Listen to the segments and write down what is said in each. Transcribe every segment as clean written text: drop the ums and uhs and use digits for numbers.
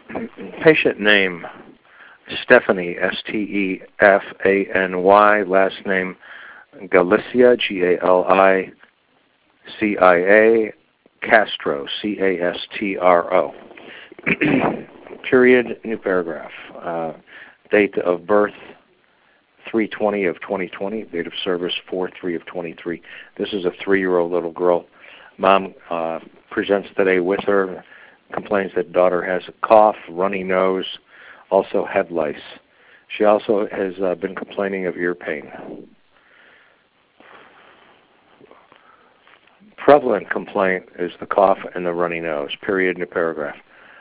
Patient name, Stephanie, Stefany, last name Galicia, Galicia, Castro, Castro. Period, new paragraph. Date of birth, 3/20 of 2020. Date of service, 4/3 of 23. This is a 3-year-old little girl. Mom presents today with her, complains that daughter has a cough, runny nose, also head lice. She also has been complaining of ear pain. Prevalent complaint is the cough and the runny nose. Period, new paragraph.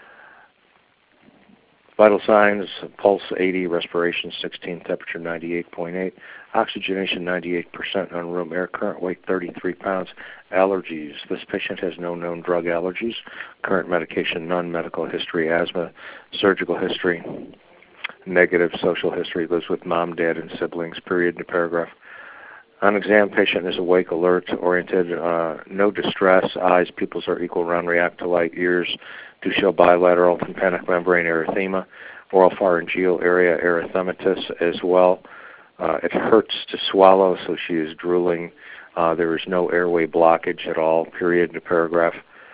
Vital signs, pulse 80, respiration 16, temperature 98.8, oxygenation 98% on room air, current weight 33 pounds, allergies. This patient has no known drug allergies, current medication none, medical history asthma, surgical history negative, social history, lives with mom, dad, and siblings. Period, new paragraph. On exam, patient is awake, alert, oriented, no distress, eyes, pupils are equal, round, react to light, ears do show bilateral tympanic membrane erythema, oral pharyngeal area erythematous as well. It hurts to swallow, so she is drooling. There is no airway blockage at all. Period, new paragraph.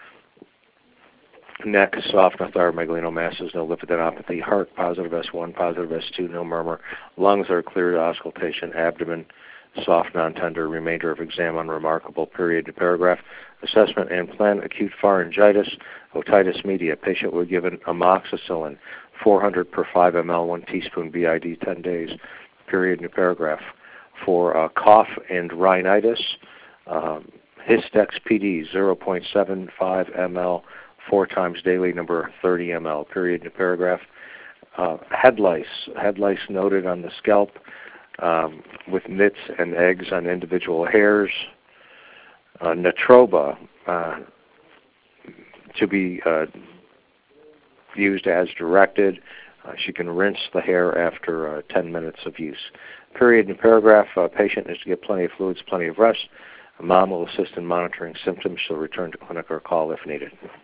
Neck, soft, no thyromegalinomasses, no lymphadenopathy. Heart, positive S1, positive S2, no murmur. Lungs are clear to auscultation. Abdomen, soft, non-tender. Remainder of exam unremarkable. Period, new paragraph. Assessment and plan, acute pharyngitis, otitis media. Patient was given amoxicillin, 400 per 5 ml, 1 teaspoon BID, 10 days. Period, new paragraph. For cough and rhinitis, Histex PD, 0.75 ml, 4 times daily, number 30 ml. Period, new paragraph. Head lice noted on the scalp with nits and eggs on individual hairs. Natroba to be used as directed. She can rinse the hair after 10 minutes of use. Period, new paragraph. Patient is to get plenty of fluids, plenty of rest. Mom will assist in monitoring symptoms. She'll return to clinic or call if needed.